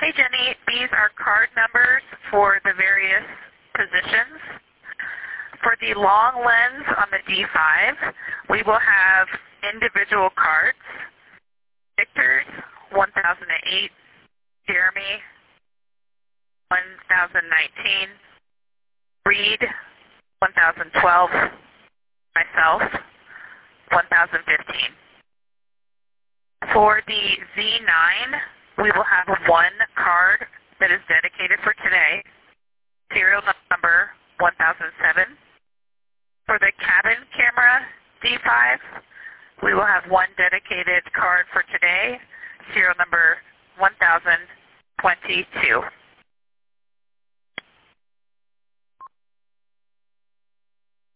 Hey Jenny, these are card numbers for the various positions. For the long lens on the D5, we will have individual cards. Victor's 1008, Jeremy 1019, Reed 1012, myself 1015. For the Z9, we will have one card that is dedicated for today, serial number 1007. For the cabin camera D5, we will have one dedicated card for today, serial number 1022.